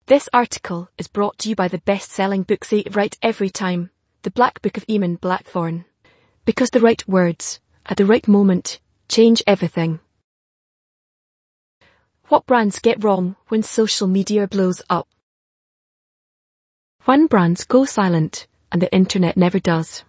This article is brought to you by the best-selling book Say It Right Every Time, The Black Book of Eamon Blackthorne. Because the right words, at the right moment, change everything. What brands get wrong when social media blows up? When brands go silent, and the internet never does.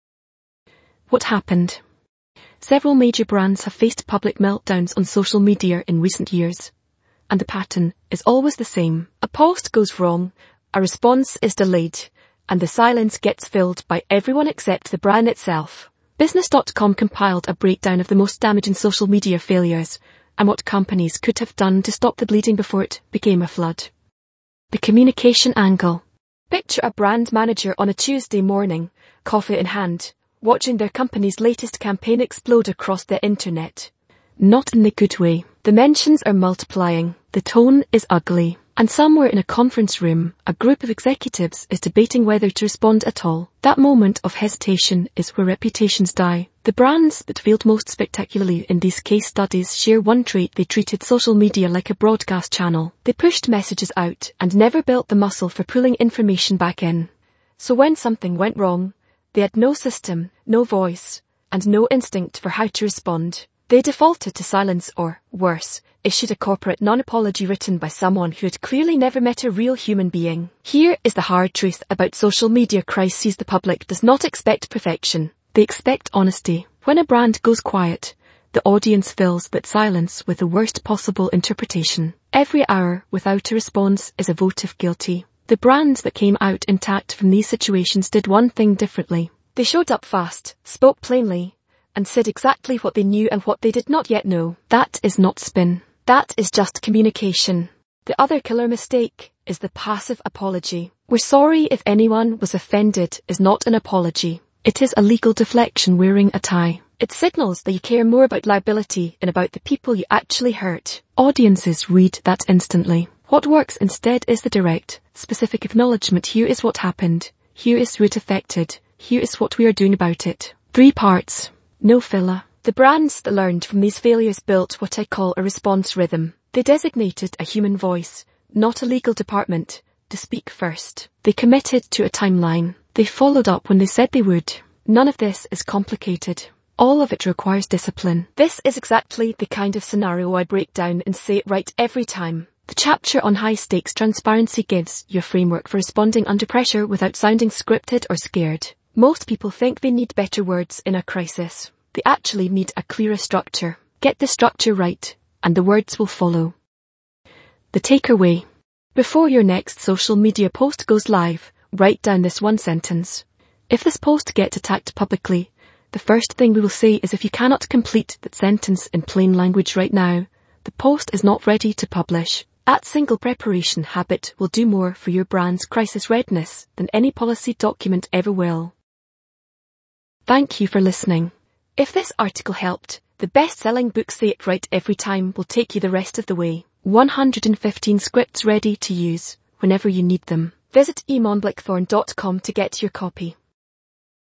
What happened? Several major brands have faced public meltdowns on social media in recent years. And the pattern is always the same. A post goes wrong, a response is delayed, and the silence gets filled by everyone except the brand itself. Business.com compiled a breakdown of the most damaging social media failures and what companies could have done to stop the bleeding before it became a flood. The communication angle. Picture a brand manager on a Tuesday morning, coffee in hand, watching their company's latest campaign explode across the internet. Not in the good way. The mentions are multiplying, the tone is ugly, and somewhere in a conference room, a group of executives is debating whether to respond at all. That moment of hesitation is where reputations die. The brands that failed most spectacularly in these case studies share one trait: they treated social media like a broadcast channel. They pushed messages out and never built the muscle for pulling information back in. So when something went wrong, they had no system, no voice, and no instinct for how to respond. They defaulted to silence or, worse, issued a corporate non-apology written by someone who had clearly never met a real human being. Here is the hard truth about social media crises: the public does not expect perfection. They expect honesty. When a brand goes quiet, the audience fills that silence with the worst possible interpretation. Every hour without a response is a vote of guilty. The brands that came out intact from these situations did one thing differently. They showed up fast, spoke plainly, and said exactly what they knew and what they did not yet know. That is not spin. That is just communication. The other killer mistake is the passive apology. "We're sorry if anyone was offended" is not an apology. It is a legal deflection wearing a tie. It signals that you care more about liability than about the people you actually hurt. Audiences read that instantly. What works instead is the direct, specific acknowledgement: here is what happened, here is who it affected, here is what we are doing about it. 3 parts. No filler. The brands that learned from these failures built what I call a response rhythm. They designated a human voice, not a legal department, to speak first. They committed to a timeline. They followed up when they said they would. None of this is complicated. All of it requires discipline. This is exactly the kind of scenario I break down and Say It Right Every Time. The chapter on high-stakes transparency gives you a framework for responding under pressure without sounding scripted or scared. Most people think they need better words in a crisis. They actually need a clearer structure. Get the structure right, and the words will follow. The takeaway. Before your next social media post goes live, write down this one sentence. If this post gets attacked publicly, the first thing we will say is, if you cannot complete that sentence in plain language right now, the post is not ready to publish. That single preparation habit will do more for your brand's crisis readiness than any policy document ever will. Thank you for listening. If this article helped, the best-selling book Say It Right Every Time will take you the rest of the way. 115 scripts ready to use whenever you need them. Visit eamonblackthorne.com to get your copy.